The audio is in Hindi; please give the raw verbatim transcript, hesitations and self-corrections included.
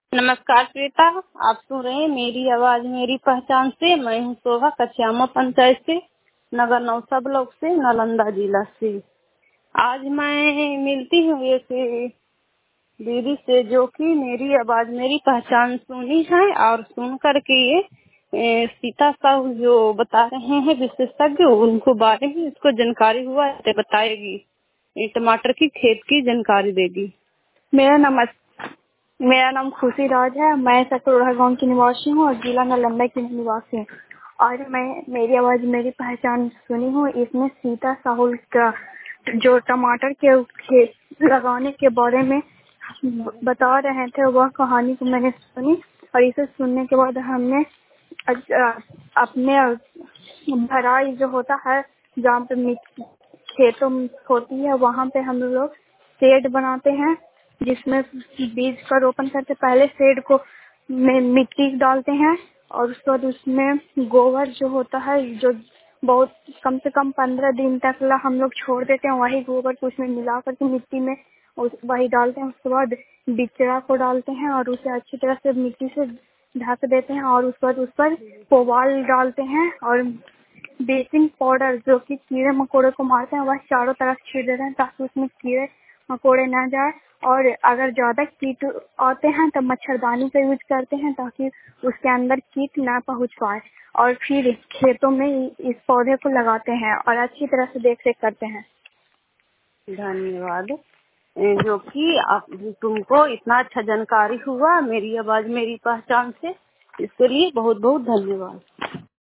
नमस्कार श्वेता, आप सुन रहे हैं मेरी आवाज मेरी पहचान से। मैं हूँ शोभा, कछियामा पंचायत से, नगर नौसा ब्लॉक से, नालंदा जिला से। आज मैं मिलती हूँ एक दीदी से जो कि मेरी आवाज मेरी पहचान सुनी है और सुन करके ये ए, सीता साहू जो बता रहे हैं विशेषज्ञ, उनको बारे में इसको जानकारी हुआ है बताएगी। ये टमाटर की खेत की जानकारी देगी। मेरा नाम मेरा नाम खुशी राज है। मैं सकरोड़ा गांव की निवासी हूँ और जिला नालंदा की निवासी हूँ। और मैं मेरी आवाज मेरी पहचान सुनी हूँ। इसमें सीता साहुल का जो टमाटर के खेत लगाने के बारे में बता रहे थे, वह कहानी को मैंने सुनी और इसे सुनने के बाद हमने अपने भराई जो होता है जहाँ पे मिट्टी खेतों में होती है, वहाँ पे हम लोग शेड बनाते हैं जिसमें बीज का रोपण करते। पहले शेड को में मिट्टी डालते हैं और उसके बाद उसमें गोबर जो होता है, जो बहुत कम से कम पंद्रह दिन तक ला हम लोग छोड़ देते हैं, वही गोबर को उसमें मिला करके मिट्टी में वही डालते हैं। उसके बाद बिचड़ा को डालते हैं और उसे अच्छी तरह से मिट्टी से ढक देते हैं और उसके बाद उस पर पुआल डालते हैं और ब्लीचिंग पाउडर जो कि कीड़े मकोड़े को मारते हैं, वह चारों तरफ छीट देते हैं ताकि उसमें कीड़े मकोड़े ना जाए। और अगर ज्यादा कीट आते हैं तो मच्छरदानी का यूज करते हैं ताकि उसके अंदर कीट ना पहुंच पाए। और फिर खेतों में इस पौधे को लगाते हैं और अच्छी तरह से देख रेख करते हैं। धन्यवाद। जो कि आप तुमको इतना अच्छा जानकारी हुआ मेरी आवाज मेरी पहचान से, इसके लिए बहुत बहुत धन्यवाद।